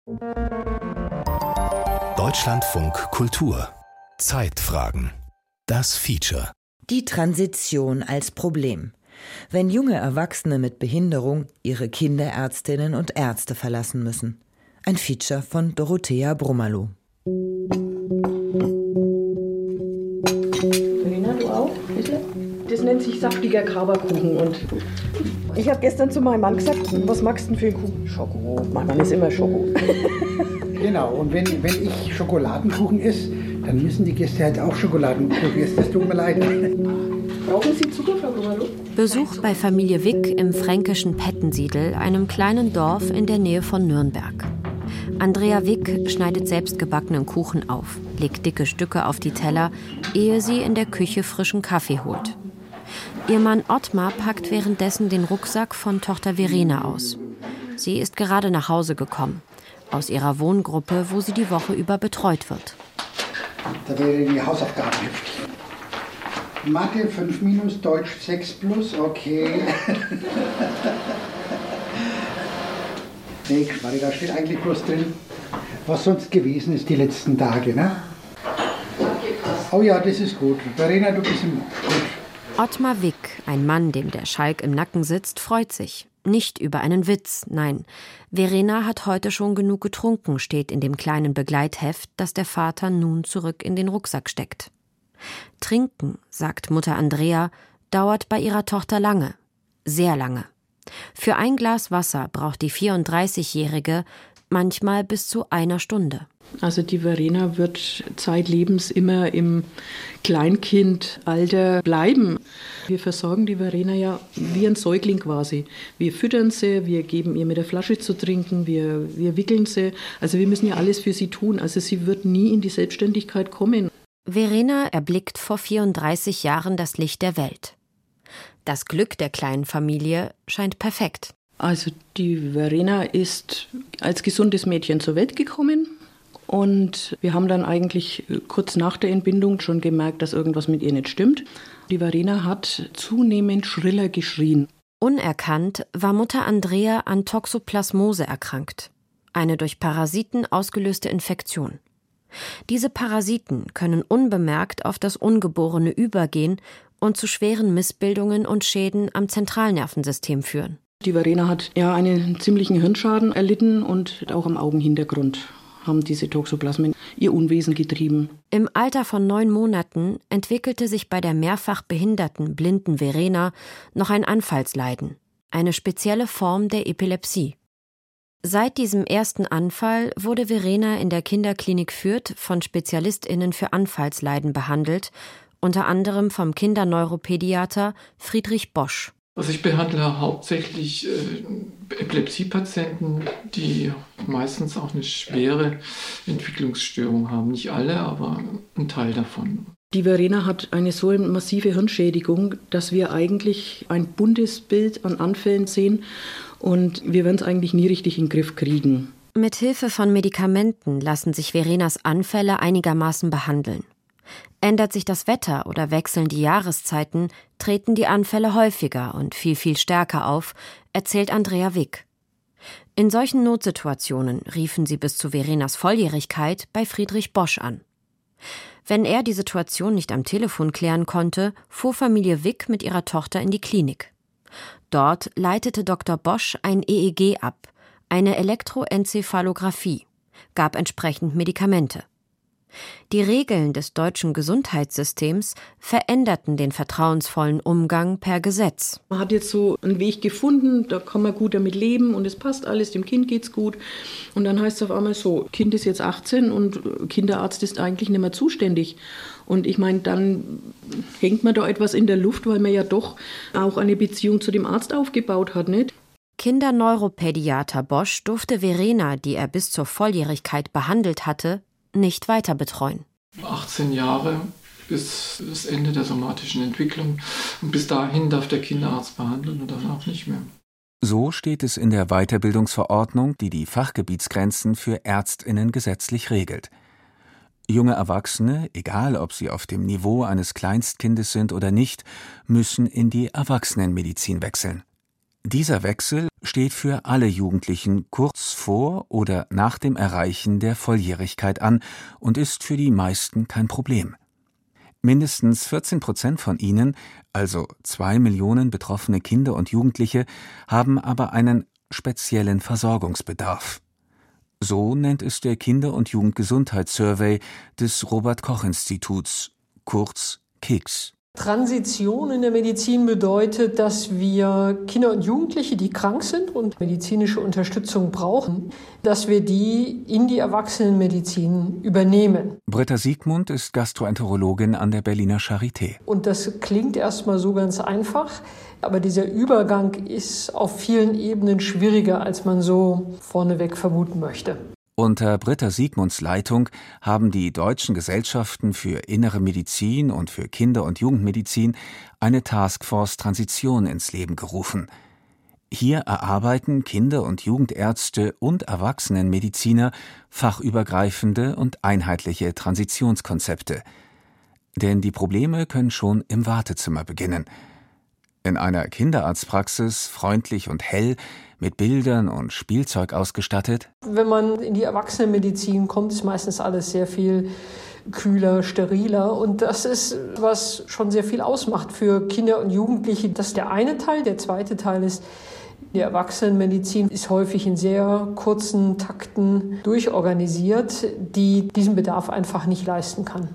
Deutschlandfunk Kultur Zeitfragen. Das Feature. Die Transition als Problem. Wenn junge Erwachsene mit Behinderung ihre Kinderärztinnen und Ärzte verlassen müssen. Ein Feature von Dorothea Brummerloh. Verena, du auch, bitte? Das nennt sich saftiger Grauerkuchen. Und ich habe gestern zu meinem Mann gesagt, was magst du denn für einen Kuchen? Schoko. Mein Mann ist immer Schoko. Genau, und wenn ich Schokoladenkuchen esse, dann müssen die Gäste halt auch Schokoladenkuchen essen. Das tut mir leid. Brauchen Sie Zucker, Frau Brummerloh? Besuch bei Familie Wick im fränkischen Pettensiedel, einem kleinen Dorf in der Nähe von Nürnberg. Andrea Wick schneidet selbstgebackenen Kuchen auf, legt dicke Stücke auf die Teller, ehe sie in der Küche frischen Kaffee holt. Ihr Mann Ottmar packt währenddessen den Rucksack von Tochter Verena aus. Sie ist gerade nach Hause gekommen, aus ihrer Wohngruppe, wo sie die Woche über betreut wird. Da wäre die Hausaufgabenheft. Mathe 5 minus, Deutsch 6 plus, okay. Nee, Quatsch, da steht eigentlich bloß drin, was sonst gewesen ist die letzten Tage, ne? Oh ja, das ist gut. Verena, du bist gut. Ottmar Wick, ein Mann, dem der Schalk im Nacken sitzt, freut sich. Nicht über einen Witz, nein. Verena hat heute schon genug getrunken, steht in dem kleinen Begleitheft, das der Vater nun zurück in den Rucksack steckt. Trinken, sagt Mutter Andrea, dauert bei ihrer Tochter lange. Sehr lange. Für ein Glas Wasser braucht die 34-Jährige manchmal bis zu 1 Stunde. Also die Verena wird zeitlebens immer im Kleinkindalter bleiben. Wir versorgen die Verena ja wie ein Säugling quasi. Wir füttern sie, wir geben ihr mit der Flasche zu trinken, wir wickeln sie. Also wir müssen ja alles für sie tun. Also sie wird nie in die Selbstständigkeit kommen. Verena erblickt vor 34 Jahren das Licht der Welt. Das Glück der kleinen Familie scheint perfekt. Also die Verena ist als gesundes Mädchen zur Welt gekommen. Und wir haben dann eigentlich kurz nach der Entbindung schon gemerkt, dass irgendwas mit ihr nicht stimmt. Die Verena hat zunehmend schriller geschrien. Unerkannt war Mutter Andrea an Toxoplasmose erkrankt. Eine durch Parasiten ausgelöste Infektion. Diese Parasiten können unbemerkt auf das Ungeborene übergehen und zu schweren Missbildungen und Schäden am Zentralnervensystem führen. Die Verena hat ja einen ziemlichen Hirnschaden erlitten und auch am Augenhintergrund haben diese Toxoplasmen ihr Unwesen getrieben. Im Alter von 9 Monaten entwickelte sich bei der mehrfach behinderten, blinden Verena noch ein Anfallsleiden, eine spezielle Form der Epilepsie. Seit diesem ersten Anfall wurde Verena in der Kinderklinik Fürth von SpezialistInnen für Anfallsleiden behandelt, unter anderem vom Kinderneuropädiater Friedrich Bosch. Also ich behandle hauptsächlich Epilepsiepatienten, die meistens auch eine schwere Entwicklungsstörung haben. Nicht alle, aber ein Teil davon. Die Verena hat eine so massive Hirnschädigung, dass wir eigentlich ein buntes Bild an Anfällen sehen und wir werden es eigentlich nie richtig in den Griff kriegen. Mit Hilfe von Medikamenten lassen sich Verenas Anfälle einigermaßen behandeln. Ändert sich das Wetter oder wechseln die Jahreszeiten, treten die Anfälle häufiger und viel stärker auf, erzählt Andrea Wick. In solchen Notsituationen riefen sie bis zu Verenas Volljährigkeit bei Friedrich Bosch an. Wenn er die Situation nicht am Telefon klären konnte, fuhr Familie Wick mit ihrer Tochter in die Klinik. Dort leitete Dr. Bosch ein EEG ab, eine Elektroenzephalographie, gab entsprechend Medikamente. Die Regeln des deutschen Gesundheitssystems veränderten den vertrauensvollen Umgang per Gesetz. Man hat jetzt so einen Weg gefunden, da kann man gut damit leben und es passt alles, dem Kind geht's gut. Und dann heißt es auf einmal so, Kind ist jetzt 18 und Kinderarzt ist eigentlich nicht mehr zuständig. Und ich meine, dann hängt man da etwas in der Luft, weil man ja doch auch eine Beziehung zu dem Arzt aufgebaut hat, nicht? Kinderneuropädiater Bosch durfte Verena, die er bis zur Volljährigkeit behandelt hatte, nicht weiter betreuen. 18 Jahre bis das Ende der somatischen Entwicklung. Und bis dahin darf der Kinderarzt behandeln und danach nicht mehr. So steht es in der Weiterbildungsverordnung, die die Fachgebietsgrenzen für ÄrztInnen gesetzlich regelt. Junge Erwachsene, egal ob sie auf dem Niveau eines Kleinstkindes sind oder nicht, müssen in die Erwachsenenmedizin wechseln. Dieser Wechsel steht für alle Jugendlichen kurz vor oder nach dem Erreichen der Volljährigkeit an und ist für die meisten kein Problem. Mindestens 14% von ihnen, also 2 Millionen betroffene Kinder und Jugendliche, haben aber einen speziellen Versorgungsbedarf. So nennt es der Kinder- und Jugendgesundheitssurvey des Robert-Koch-Instituts, kurz KIGS. Transition in der Medizin bedeutet, dass wir Kinder und Jugendliche, die krank sind und medizinische Unterstützung brauchen, dass wir die in die Erwachsenenmedizin übernehmen. Britta Siegmund ist Gastroenterologin an der Berliner Charité. Und das klingt erstmal so ganz einfach, aber dieser Übergang ist auf vielen Ebenen schwieriger, als man so vorneweg vermuten möchte. Unter Britta Siegmunds Leitung haben die deutschen Gesellschaften für Innere Medizin und für Kinder- und Jugendmedizin eine Taskforce Transition ins Leben gerufen. Hier erarbeiten Kinder- und Jugendärzte und Erwachsenenmediziner fachübergreifende und einheitliche Transitionskonzepte. Denn die Probleme können schon im Wartezimmer beginnen. In einer Kinderarztpraxis, freundlich und hell, mit Bildern und Spielzeug ausgestattet. Wenn man in die Erwachsenenmedizin kommt, ist meistens alles sehr viel kühler, steriler. Und das ist, was schon sehr viel ausmacht für Kinder und Jugendliche. Das ist der eine Teil. Der zweite Teil ist, die Erwachsenenmedizin ist häufig in sehr kurzen Takten durchorganisiert, die diesen Bedarf einfach nicht leisten kann.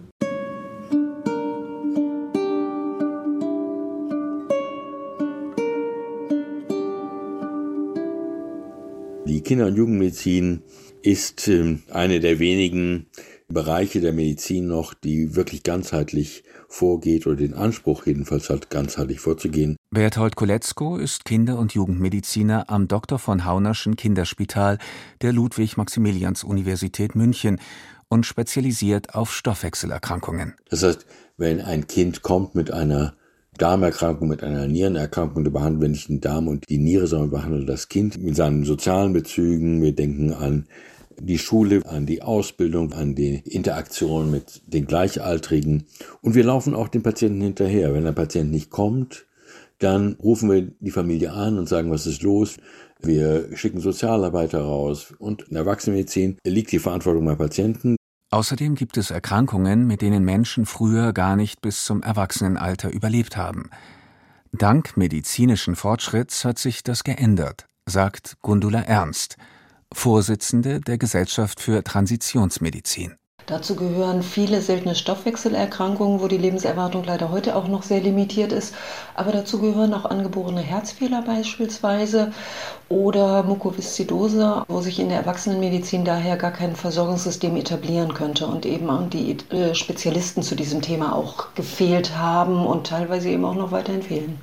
Die Kinder- und Jugendmedizin ist eine der wenigen Bereiche der Medizin noch, die wirklich ganzheitlich vorgeht oder den Anspruch jedenfalls hat, ganzheitlich vorzugehen. Berthold Koletzko ist Kinder- und Jugendmediziner am Dr. von Haunerschen Kinderspital der Ludwig-Maximilians-Universität München und spezialisiert auf Stoffwechselerkrankungen. Das heißt, wenn ein Kind kommt mit einer Darmerkrankung, mit einer Nierenerkrankung, da behandeln wir nicht den Darm und die Niere, sondern wir behandeln das Kind mit seinen sozialen Bezügen. Wir denken an die Schule, an die Ausbildung, an die Interaktion mit den Gleichaltrigen. Und wir laufen auch dem Patienten hinterher. Wenn der Patient nicht kommt, dann rufen wir die Familie an und sagen, was ist los? Wir schicken Sozialarbeiter raus. Und in der Erwachsenenmedizin liegt die Verantwortung beim Patienten. Außerdem gibt es Erkrankungen, mit denen Menschen früher gar nicht bis zum Erwachsenenalter überlebt haben. Dank medizinischen Fortschritts hat sich das geändert, sagt Gundula Ernst, Vorsitzende der Gesellschaft für Transitionsmedizin. Dazu gehören viele seltene Stoffwechselerkrankungen, wo die Lebenserwartung leider heute auch noch sehr limitiert ist. Aber dazu gehören auch angeborene Herzfehler beispielsweise oder Mukoviszidose, wo sich in der Erwachsenenmedizin daher gar kein Versorgungssystem etablieren könnte und eben auch die Spezialisten zu diesem Thema auch gefehlt haben und teilweise eben auch noch weiterhin fehlen.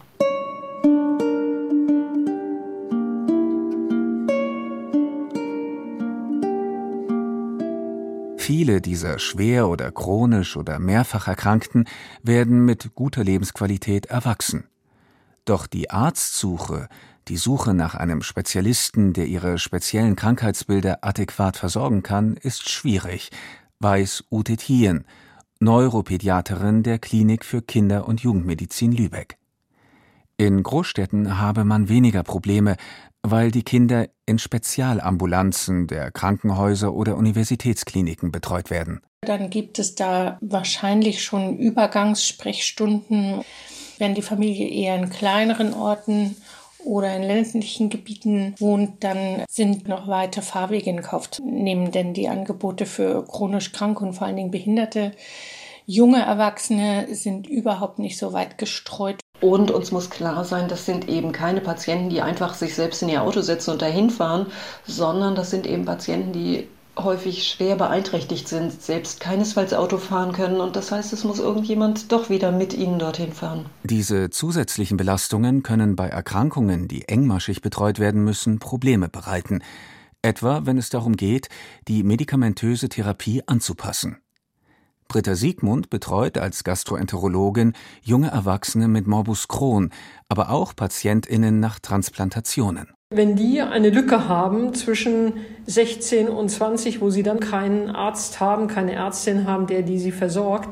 Viele dieser schwer oder chronisch oder mehrfach Erkrankten werden mit guter Lebensqualität erwachsen. Doch die Arztsuche, die Suche nach einem Spezialisten, der ihre speziellen Krankheitsbilder adäquat versorgen kann, ist schwierig, weiß Ute Thien, Neuropädiaterin der Klinik für Kinder- und Jugendmedizin Lübeck. In Großstädten habe man weniger Probleme, weil die Kinder in Spezialambulanzen der Krankenhäuser oder Universitätskliniken betreut werden. Dann gibt es da wahrscheinlich schon Übergangssprechstunden. Wenn die Familie eher in kleineren Orten oder in ländlichen Gebieten wohnt, dann sind noch weite Fahrwege in Kauf zu nehmen, denn die Angebote für chronisch Kranke und vor allen Dingen Behinderte, junge Erwachsene sind überhaupt nicht so weit gestreut. Und uns muss klar sein, das sind eben keine Patienten, die einfach sich selbst in ihr Auto setzen und dahin fahren, sondern das sind eben Patienten, die häufig schwer beeinträchtigt sind, selbst keinesfalls Auto fahren können. Und das heißt, es muss irgendjemand doch wieder mit ihnen dorthin fahren. Diese zusätzlichen Belastungen können bei Erkrankungen, die engmaschig betreut werden müssen, Probleme bereiten. Etwa, wenn es darum geht, die medikamentöse Therapie anzupassen. Britta Siegmund betreut als Gastroenterologin junge Erwachsene mit Morbus Crohn, aber auch PatientInnen nach Transplantationen. Wenn die eine Lücke haben zwischen 16 und 20, wo sie dann keinen Arzt haben, keine Ärztin haben, die sie versorgt,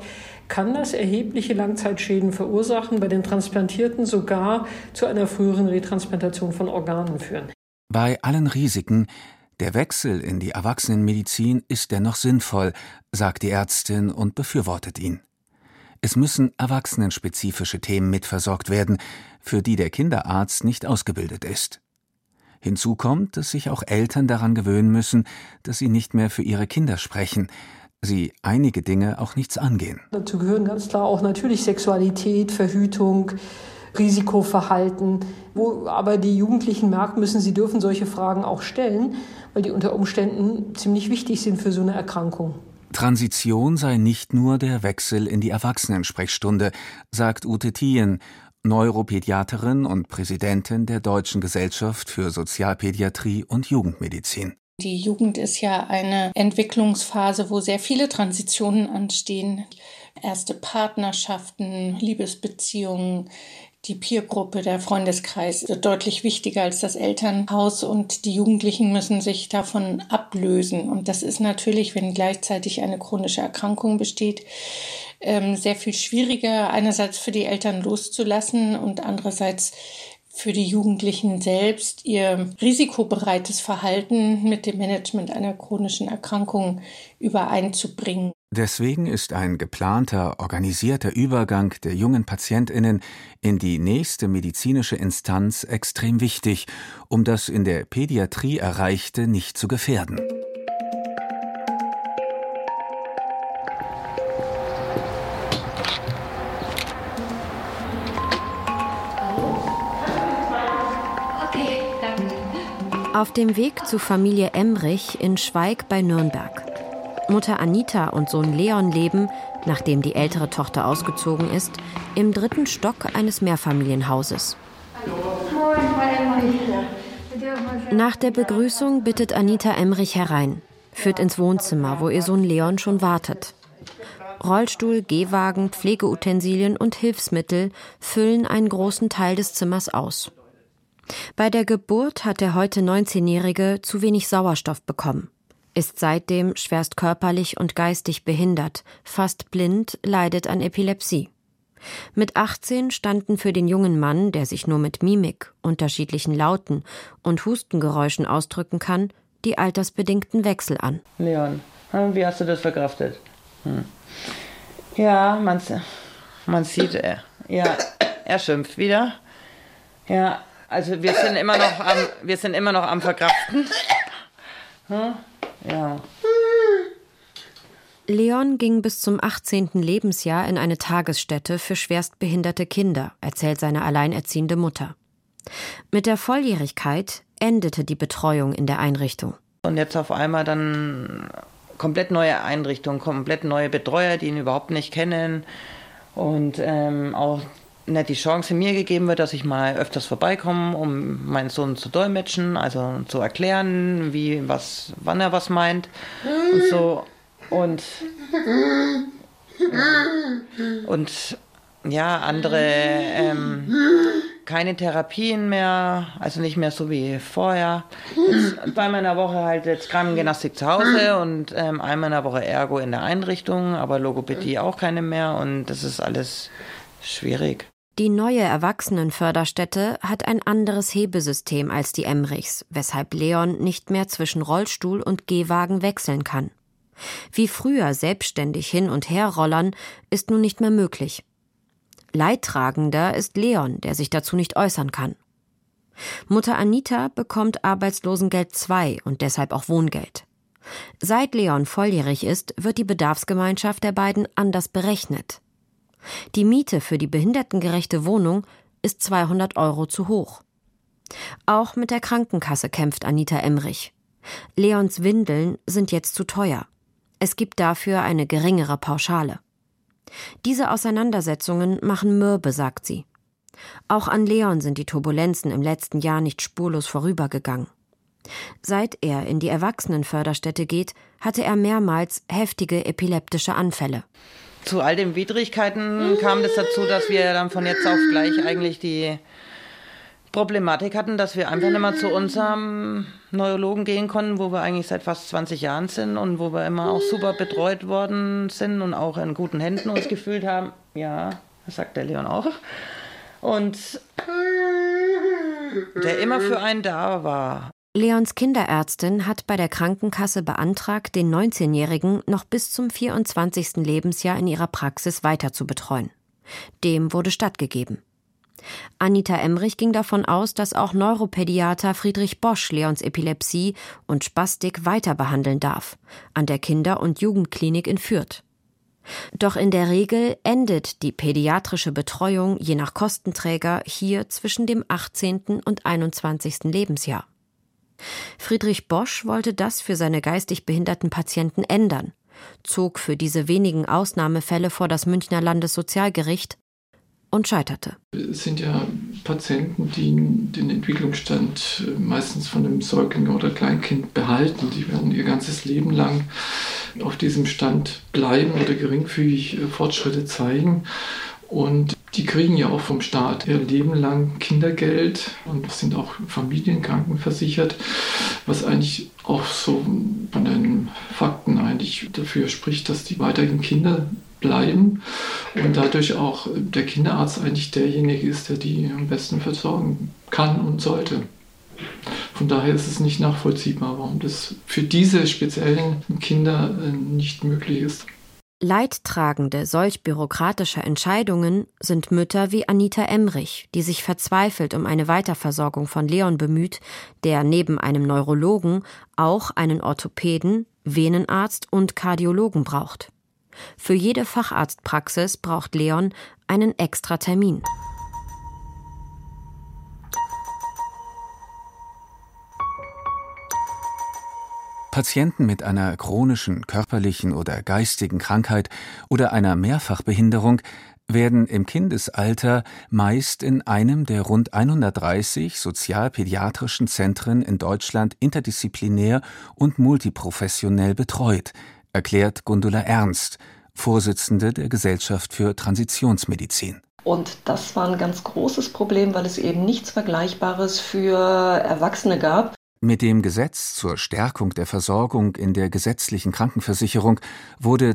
kann das erhebliche Langzeitschäden verursachen, bei den Transplantierten sogar zu einer früheren Retransplantation von Organen führen. Bei allen Risiken, der Wechsel in die Erwachsenenmedizin ist dennoch sinnvoll, sagt die Ärztin und befürwortet ihn. Es müssen erwachsenenspezifische Themen mitversorgt werden, für die der Kinderarzt nicht ausgebildet ist. Hinzu kommt, dass sich auch Eltern daran gewöhnen müssen, dass sie nicht mehr für ihre Kinder sprechen, sie einige Dinge auch nichts angehen. Dazu gehören ganz klar auch natürlich Sexualität, Verhütung, Risikoverhalten, wo aber die Jugendlichen merken müssen, sie dürfen solche Fragen auch stellen, weil die unter Umständen ziemlich wichtig sind für so eine Erkrankung. Transition sei nicht nur der Wechsel in die Erwachsenensprechstunde, sagt Ute Thien, Neuropädiaterin und Präsidentin der Deutschen Gesellschaft für Sozialpädiatrie und Jugendmedizin. Die Jugend ist ja eine Entwicklungsphase, wo sehr viele Transitionen anstehen. Erste Partnerschaften, Liebesbeziehungen, die Peergruppe, der Freundeskreis ist deutlich wichtiger als das Elternhaus und die Jugendlichen müssen sich davon ablösen. Und das ist natürlich, wenn gleichzeitig eine chronische Erkrankung besteht, sehr viel schwieriger, einerseits für die Eltern loszulassen und andererseits für die Jugendlichen selbst ihr risikobereites Verhalten mit dem Management einer chronischen Erkrankung übereinzubringen. Deswegen ist ein geplanter, organisierter Übergang der jungen PatientInnen in die nächste medizinische Instanz extrem wichtig, um das in der Pädiatrie Erreichte nicht zu gefährden. Auf dem Weg zu Familie Emrich in Schweig bei Nürnberg. Mutter Anita und Sohn Leon leben, nachdem die ältere Tochter ausgezogen ist, im 3. Stock eines Mehrfamilienhauses. Nach der Begrüßung bittet Anita Emrich herein, führt ins Wohnzimmer, wo ihr Sohn Leon schon wartet. Rollstuhl, Gehwagen, Pflegeutensilien und Hilfsmittel füllen einen großen Teil des Zimmers aus. Bei der Geburt hat der heute 19-Jährige zu wenig Sauerstoff bekommen, ist seitdem schwerst körperlich und geistig behindert, fast blind, leidet an Epilepsie. Mit 18 standen für den jungen Mann, der sich nur mit Mimik, unterschiedlichen Lauten und Hustengeräuschen ausdrücken kann, die altersbedingten Wechsel an. Leon, wie hast du das verkraftet? Ja, man sieht, er schimpft wieder. Ja. Also wir sind immer noch am Verkraften. Ja. Leon ging bis zum 18. Lebensjahr in eine Tagesstätte für schwerstbehinderte Kinder, erzählt seine alleinerziehende Mutter. Mit der Volljährigkeit endete die Betreuung in der Einrichtung. Und jetzt auf einmal dann komplett neue Einrichtung, komplett neue Betreuer, die ihn überhaupt nicht kennen und auch nicht die Chance mir gegeben wird, dass ich mal öfters vorbeikomme, um meinen Sohn zu dolmetschen, also zu erklären, wann er was meint und so. Und ja, andere keine Therapien mehr, also nicht mehr so wie vorher. Jetzt zweimal in der Woche halt jetzt Krankengymnastik zu Hause und einmal in der Woche Ergo in der Einrichtung, aber Logopädie auch keine mehr und das ist alles schwierig. Die neue Erwachsenenförderstätte hat ein anderes Hebesystem als die Emrichs, weshalb Leon nicht mehr zwischen Rollstuhl und Gehwagen wechseln kann. Wie früher selbstständig hin und her rollern, ist nun nicht mehr möglich. Leidtragender ist Leon, der sich dazu nicht äußern kann. Mutter Anita bekommt Arbeitslosengeld II und deshalb auch Wohngeld. Seit Leon volljährig ist, wird die Bedarfsgemeinschaft der beiden anders berechnet. Die Miete für die behindertengerechte Wohnung ist 200 € zu hoch. Auch mit der Krankenkasse kämpft Anita Emrich. Leons Windeln sind jetzt zu teuer. Es gibt dafür eine geringere Pauschale. Diese Auseinandersetzungen machen mürbe, sagt sie. Auch an Leon sind die Turbulenzen im letzten Jahr nicht spurlos vorübergegangen. Seit er in die Erwachsenenförderstätte geht, hatte er mehrmals heftige epileptische Anfälle. Zu all den Widrigkeiten kam das dazu, dass wir dann von jetzt auf gleich eigentlich die Problematik hatten, dass wir einfach nicht mehr zu unserem Neurologen gehen konnten, wo wir eigentlich seit fast 20 Jahren sind und wo wir immer auch super betreut worden sind und auch in guten Händen uns gefühlt haben. Ja, das sagt der Leon auch. Und der immer für einen da war. Leons Kinderärztin hat bei der Krankenkasse beantragt, den 19-Jährigen noch bis zum 24. Lebensjahr in ihrer Praxis weiter zu betreuen. Dem wurde stattgegeben. Anita Emrich ging davon aus, dass auch Neuropädiater Friedrich Bosch Leons Epilepsie und Spastik weiter behandeln darf, an der Kinder- und Jugendklinik in Fürth. Doch in der Regel endet die pädiatrische Betreuung je nach Kostenträger hier zwischen dem 18. und 21. Lebensjahr. Friedrich Bosch wollte das für seine geistig behinderten Patienten ändern, zog für diese wenigen Ausnahmefälle vor das Münchner Landessozialgericht und scheiterte. Es sind ja Patienten, die den Entwicklungsstand meistens von einem Säugling oder Kleinkind behalten. Die werden ihr ganzes Leben lang auf diesem Stand bleiben oder geringfügig Fortschritte zeigen. Und die kriegen ja auch vom Staat ihr Leben lang Kindergeld und sind auch familienkrankenversichert, was eigentlich auch so von den Fakten eigentlich dafür spricht, dass die weiterhin Kinder bleiben und dadurch auch der Kinderarzt eigentlich derjenige ist, der die am besten versorgen kann und sollte. Von daher ist es nicht nachvollziehbar, warum das für diese speziellen Kinder nicht möglich ist. Leidtragende solch bürokratischer Entscheidungen sind Mütter wie Anita Emrich, die sich verzweifelt um eine Weiterversorgung von Leon bemüht, der neben einem Neurologen auch einen Orthopäden, Venenarzt und Kardiologen braucht. Für jede Facharztpraxis braucht Leon einen extra Termin. Patienten mit einer chronischen körperlichen oder geistigen Krankheit oder einer Mehrfachbehinderung werden im Kindesalter meist in einem der rund 130 sozialpädiatrischen Zentren in Deutschland interdisziplinär und multiprofessionell betreut, erklärt Gundula Ernst, Vorsitzende der Gesellschaft für Transitionsmedizin. Und das war ein ganz großes Problem, weil es eben nichts Vergleichbares für Erwachsene gab. Mit dem Gesetz zur Stärkung der Versorgung in der gesetzlichen Krankenversicherung wurde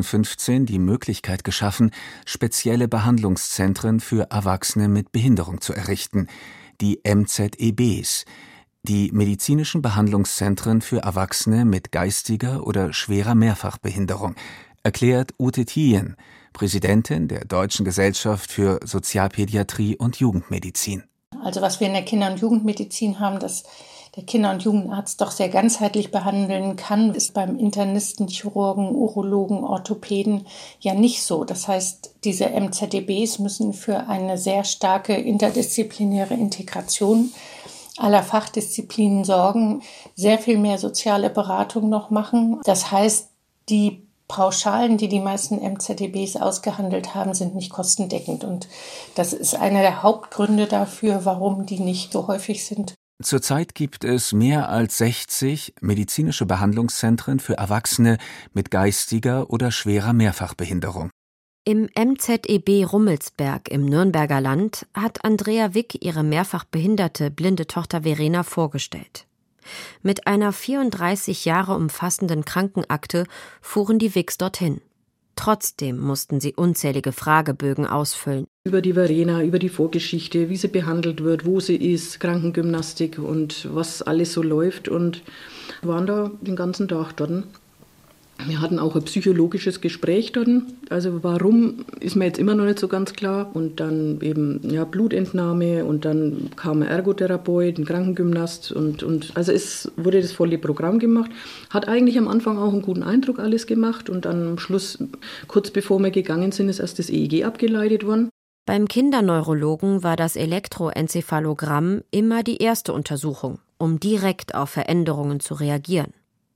2015 die Möglichkeit geschaffen, spezielle Behandlungszentren für Erwachsene mit Behinderung zu errichten, die MZEBs, die medizinischen Behandlungszentren für Erwachsene mit geistiger oder schwerer Mehrfachbehinderung, erklärt Ute Thien, Präsidentin der Deutschen Gesellschaft für Sozialpädiatrie und Jugendmedizin. Also was wir in der Kinder- und Jugendmedizin haben, dass der Kinder- und Jugendarzt doch sehr ganzheitlich behandeln kann, ist beim Internisten, Chirurgen, Urologen, Orthopäden ja nicht so. Das heißt, diese MZEBs müssen für eine sehr starke interdisziplinäre Integration aller Fachdisziplinen sorgen, sehr viel mehr soziale Beratung noch machen. Das heißt, die Pauschalen, die meisten MZEBs ausgehandelt haben, sind nicht kostendeckend. Und das ist einer der Hauptgründe dafür, warum die nicht so häufig sind. Zurzeit gibt es mehr als 60 medizinische Behandlungszentren für Erwachsene mit geistiger oder schwerer Mehrfachbehinderung. Im MZEB Rummelsberg im Nürnberger Land hat Andrea Wick ihre mehrfach behinderte blinde Tochter Verena vorgestellt. Mit einer 34 Jahre umfassenden Krankenakte fuhren die Wicks dorthin. Trotzdem mussten sie unzählige Fragebögen ausfüllen. Über die Verena, über die Vorgeschichte, wie sie behandelt wird, wo sie ist, Krankengymnastik und was alles so läuft. Und waren da den ganzen Tag dort. Wir hatten auch ein psychologisches Gespräch dort. Also warum, ist mir jetzt immer noch nicht so ganz klar. Und dann eben Blutentnahme und dann kam ein Ergotherapeut, ein Krankengymnast. Und also es wurde das volle Programm gemacht. Hat eigentlich am Anfang auch einen guten Eindruck alles gemacht. Und dann am Schluss, kurz bevor wir gegangen sind, ist erst das EEG abgeleitet worden. Beim Kinderneurologen war das Elektroenzephalogramm immer die erste Untersuchung, um direkt auf Veränderungen zu reagieren.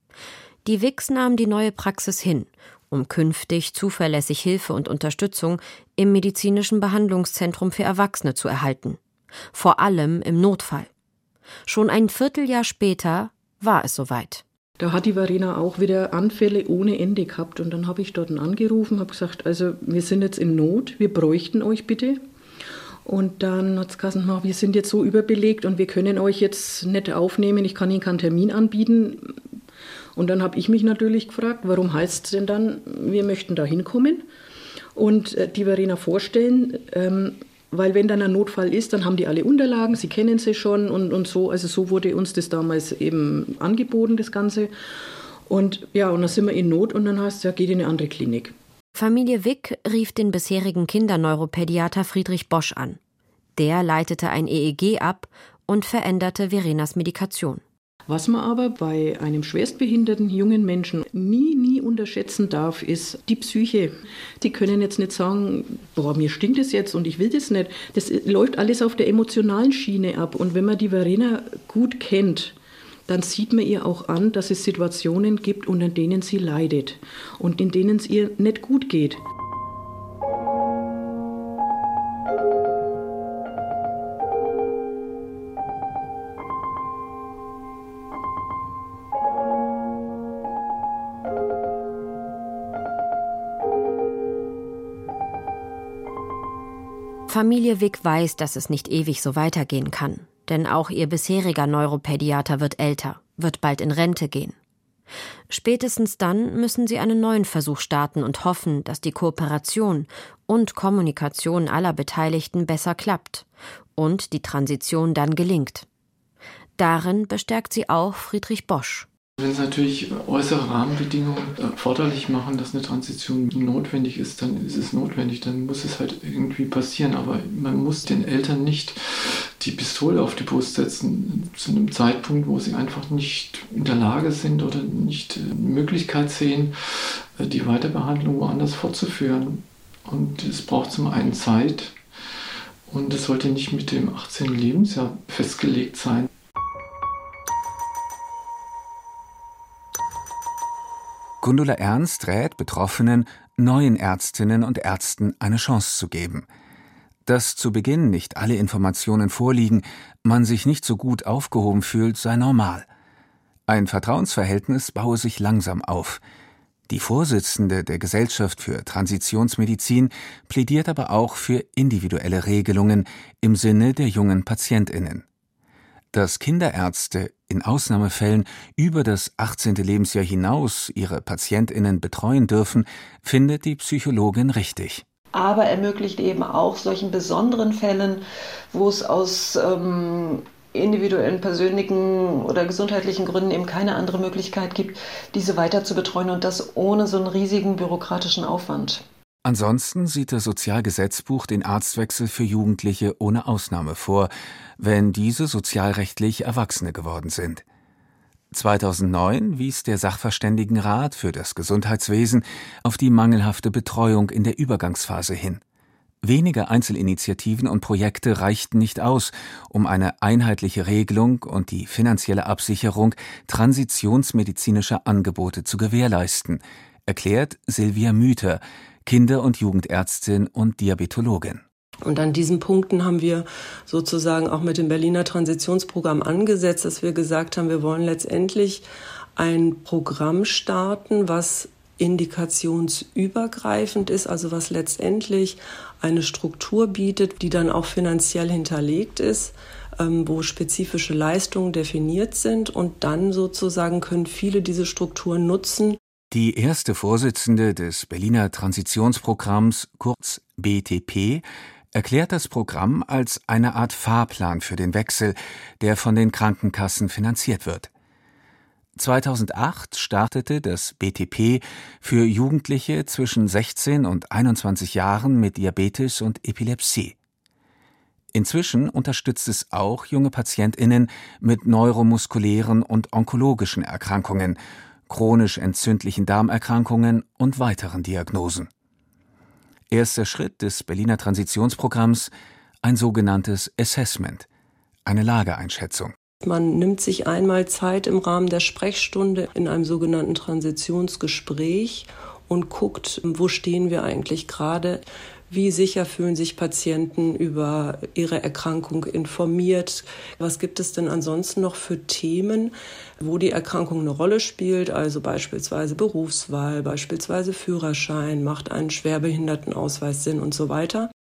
Die Wicks nahm die neue Praxis hin, um künftig zuverlässig Hilfe und Unterstützung im medizinischen Behandlungszentrum für Erwachsene zu erhalten. Vor allem im Notfall. Schon ein Vierteljahr später war es soweit. Da hat die Verena auch wieder Anfälle ohne Ende gehabt. Und dann habe ich dort angerufen, habe gesagt, also wir sind jetzt in Not, wir bräuchten euch bitte. Und dann hat es gesagt, wir sind jetzt so überbelegt und wir können euch jetzt nicht aufnehmen, ich kann Ihnen keinen Termin anbieten. Und dann habe ich mich natürlich gefragt, warum heißt es denn dann, wir möchten da hinkommen und die Verena vorstellen, weil wenn dann ein Notfall ist, dann haben die alle Unterlagen, sie kennen sie schon und so. Also so wurde uns das damals eben angeboten, das Ganze. Und ja, und dann sind wir in Not und dann heißt es, ja, geht in eine andere Klinik. Familie Wick rief den bisherigen Kinderneuropädiater Friedrich Bosch an. Der leitete ein EEG ab und veränderte Verenas Medikation. Was man aber bei einem schwerstbehinderten jungen Menschen nie unterschätzen darf, ist die Psyche. Die können jetzt nicht sagen, mir stinkt es jetzt und ich will das nicht. Das läuft alles auf der emotionalen Schiene ab. Und wenn man die Verena gut kennt, dann sieht man ihr auch an, dass es Situationen gibt, unter denen sie leidet und in denen es ihr nicht gut geht. Familie Wick weiß, dass es nicht ewig so weitergehen kann. Denn auch ihr bisheriger Neuropädiater wird älter, wird bald in Rente gehen. Spätestens dann müssen sie einen neuen Versuch starten und hoffen, dass die Kooperation und Kommunikation aller Beteiligten besser klappt und die Transition dann gelingt. Darin bestärkt sie auch Friedrich Bosch. Wenn es natürlich äußere Rahmenbedingungen erforderlich machen, dass eine Transition notwendig ist, dann ist es notwendig, dann muss es halt irgendwie passieren. Aber man muss den Eltern nicht die Pistole auf die Brust setzen, zu einem Zeitpunkt, wo sie einfach nicht in der Lage sind oder nicht die Möglichkeit sehen, die Weiterbehandlung woanders fortzuführen. Und es braucht zum einen Zeit und es sollte nicht mit dem 18. Lebensjahr festgelegt sein. Gundula Ernst rät Betroffenen, neuen Ärztinnen und Ärzten eine Chance zu geben. Dass zu Beginn nicht alle Informationen vorliegen, man sich nicht so gut aufgehoben fühlt, sei normal. Ein Vertrauensverhältnis baue sich langsam auf. Die Vorsitzende der Gesellschaft für Transitionsmedizin plädiert aber auch für individuelle Regelungen im Sinne der jungen PatientInnen. Dass Kinderärzte in Ausnahmefällen über das 18. Lebensjahr hinaus ihre PatientInnen betreuen dürfen, findet die Psychologin richtig. Aber ermöglicht eben auch solchen besonderen Fällen, wo es aus individuellen, persönlichen oder gesundheitlichen Gründen eben keine andere Möglichkeit gibt, diese weiter zu betreuen und das ohne so einen riesigen bürokratischen Aufwand. Ansonsten sieht das Sozialgesetzbuch den Arztwechsel für Jugendliche ohne Ausnahme vor, wenn diese sozialrechtlich Erwachsene geworden sind. 2009 wies der Sachverständigenrat für das Gesundheitswesen auf die mangelhafte Betreuung in der Übergangsphase hin. Wenige Einzelinitiativen und Projekte reichten nicht aus, um eine einheitliche Regelung und die finanzielle Absicherung transitionsmedizinischer Angebote zu gewährleisten, erklärt Silvia Müther, Kinder- und Jugendärztin und Diabetologin. Und an diesen Punkten haben wir sozusagen auch mit dem Berliner Transitionsprogramm angesetzt, dass wir gesagt haben, wir wollen letztendlich ein Programm starten, was indikationsübergreifend ist, also was letztendlich eine Struktur bietet, die dann auch finanziell hinterlegt ist, wo spezifische Leistungen definiert sind und dann sozusagen können viele diese Strukturen nutzen. Die erste Vorsitzende des Berliner Transitionsprogramms, kurz BTP, erklärt das Programm als eine Art Fahrplan für den Wechsel, der von den Krankenkassen finanziert wird. 2008 startete das BTP für Jugendliche zwischen 16 und 21 Jahren mit Diabetes und Epilepsie. Inzwischen unterstützt es auch junge PatientInnen mit neuromuskulären und onkologischen Erkrankungen, chronisch entzündlichen Darmerkrankungen und weiteren Diagnosen. Erster Schritt des Berliner Transitionsprogramms, ein sogenanntes Assessment, eine Lageeinschätzung. Man nimmt sich einmal Zeit im Rahmen der Sprechstunde in einem sogenannten Transitionsgespräch und guckt, wo stehen wir eigentlich gerade, wie sicher fühlen sich Patienten über ihre Erkrankung informiert, was gibt es denn ansonsten noch für Themen, wo die Erkrankung eine Rolle spielt, also beispielsweise Berufswahl, beispielsweise Führerschein, macht einen Schwerbehindertenausweis Sinn und so weiter.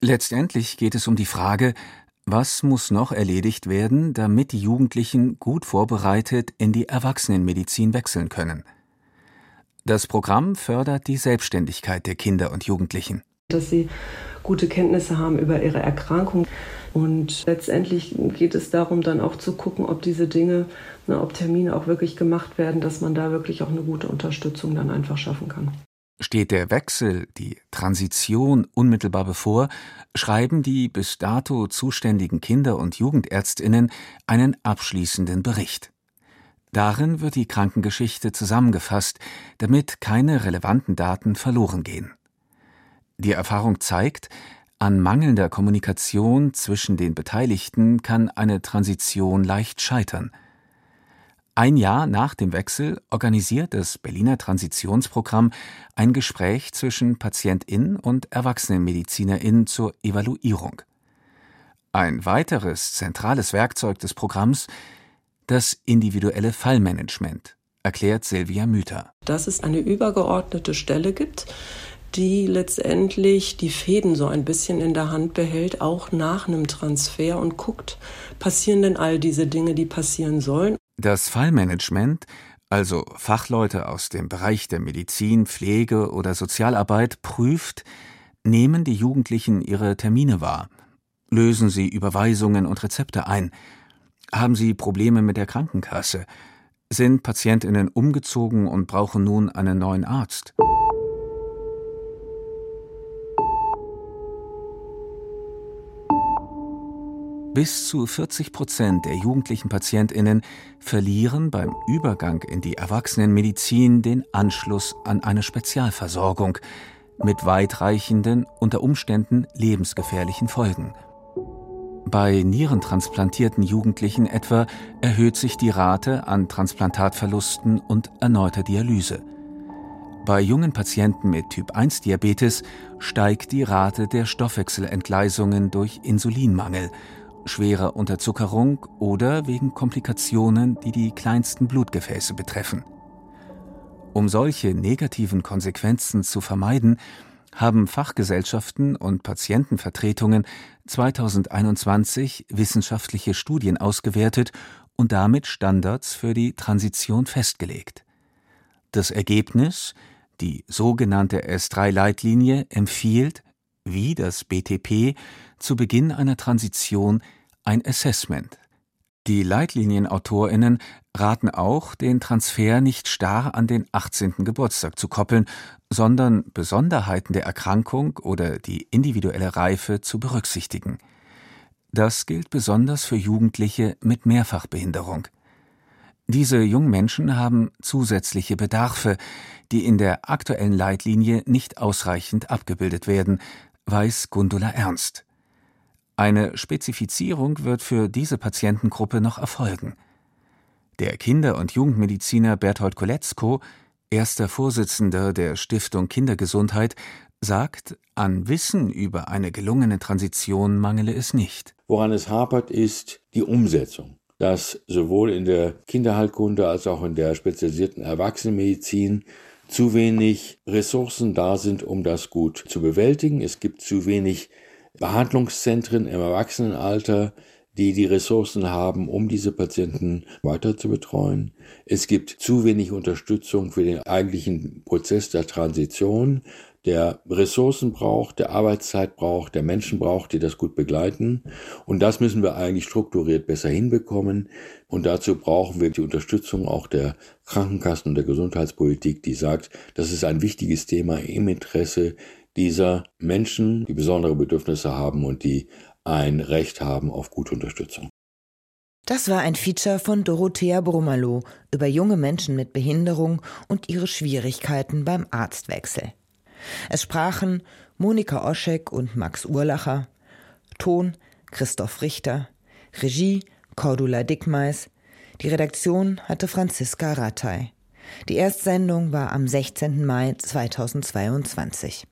Letztendlich geht es um die Frage, was muss noch erledigt werden, damit die Jugendlichen gut vorbereitet in die Erwachsenenmedizin wechseln können. Das Programm fördert die Selbstständigkeit der Kinder und Jugendlichen. Dass sie gute Kenntnisse haben über ihre Erkrankung. Und letztendlich geht es darum, dann auch zu gucken, ob diese Dinge, ob Termine auch wirklich gemacht werden, dass man da wirklich auch eine gute Unterstützung dann einfach schaffen kann. Steht der Wechsel, die Transition unmittelbar bevor, schreiben die bis dato zuständigen Kinder- und Jugendärztinnen einen abschließenden Bericht. Darin wird die Krankengeschichte zusammengefasst, damit keine relevanten Daten verloren gehen. Die Erfahrung zeigt, an mangelnder Kommunikation zwischen den Beteiligten kann eine Transition leicht scheitern. Ein Jahr nach dem Wechsel organisiert das Berliner Transitionsprogramm ein Gespräch zwischen PatientInnen und ErwachsenenmedizinerInnen zur Evaluierung. Ein weiteres zentrales Werkzeug des Programms: das individuelle Fallmanagement, erklärt Silvia Müther. Dass es eine übergeordnete Stelle gibt, die letztendlich die Fäden so ein bisschen in der Hand behält, auch nach einem Transfer, und guckt, passieren denn all diese Dinge, die passieren sollen. Das Fallmanagement, also Fachleute aus dem Bereich der Medizin, Pflege oder Sozialarbeit, prüft, nehmen die Jugendlichen ihre Termine wahr, lösen sie Überweisungen und Rezepte ein, haben sie Probleme mit der Krankenkasse, sind PatientInnen umgezogen und brauchen nun einen neuen Arzt. Bis zu 40% der jugendlichen PatientInnen verlieren beim Übergang in die Erwachsenenmedizin den Anschluss an eine Spezialversorgung mit weitreichenden, unter Umständen lebensgefährlichen Folgen. Bei nierentransplantierten Jugendlichen etwa erhöht sich die Rate an Transplantatverlusten und erneuter Dialyse. Bei jungen Patienten mit Typ-1-Diabetes steigt die Rate der Stoffwechselentgleisungen durch Insulinmangel, schwerer Unterzuckerung oder wegen Komplikationen, die die kleinsten Blutgefäße betreffen. Um solche negativen Konsequenzen zu vermeiden, haben Fachgesellschaften und Patientenvertretungen 2021 wissenschaftliche Studien ausgewertet und damit Standards für die Transition festgelegt. Das Ergebnis, die sogenannte S3-Leitlinie, empfiehlt, wie das BTP, zu Beginn einer Transition ein Assessment. Die Leitlinienautorinnen raten auch, den Transfer nicht starr an den 18. Geburtstag zu koppeln, sondern Besonderheiten der Erkrankung oder die individuelle Reife zu berücksichtigen. Das gilt besonders für Jugendliche mit Mehrfachbehinderung. Diese jungen Menschen haben zusätzliche Bedarfe, die in der aktuellen Leitlinie nicht ausreichend abgebildet werden, weiß Gundula Ernst. Eine Spezifizierung wird für diese Patientengruppe noch erfolgen. Der Kinder- und Jugendmediziner Berthold Koletzko, erster Vorsitzender der Stiftung Kindergesundheit, sagt, an Wissen über eine gelungene Transition mangele es nicht. Woran es hapert, ist die Umsetzung. Dass sowohl in der Kinderheilkunde als auch in der spezialisierten Erwachsenenmedizin zu wenig Ressourcen da sind, um das gut zu bewältigen. Es gibt zu wenig Behandlungszentren im Erwachsenenalter, die die Ressourcen haben, um diese Patienten weiter zu betreuen. Es gibt zu wenig Unterstützung für den eigentlichen Prozess der Transition, der Ressourcen braucht, der Arbeitszeit braucht, der Menschen braucht, die das gut begleiten. Und das müssen wir eigentlich strukturiert besser hinbekommen. Und dazu brauchen wir die Unterstützung auch der Krankenkassen und der Gesundheitspolitik, die sagt, das ist ein wichtiges Thema im Interesse dieser Menschen, die besondere Bedürfnisse haben und die ein Recht haben auf gute Unterstützung. Das war ein Feature von Dorothea Brummerloh über junge Menschen mit Behinderung und ihre Schwierigkeiten beim Arztwechsel. Es sprachen Monika Oschek und Max Urlacher, Ton Christoph Richter, Regie Cordula Dickmeis, die Redaktion hatte Franziska Rattay. Die Erstsendung war am 16. Mai 2022.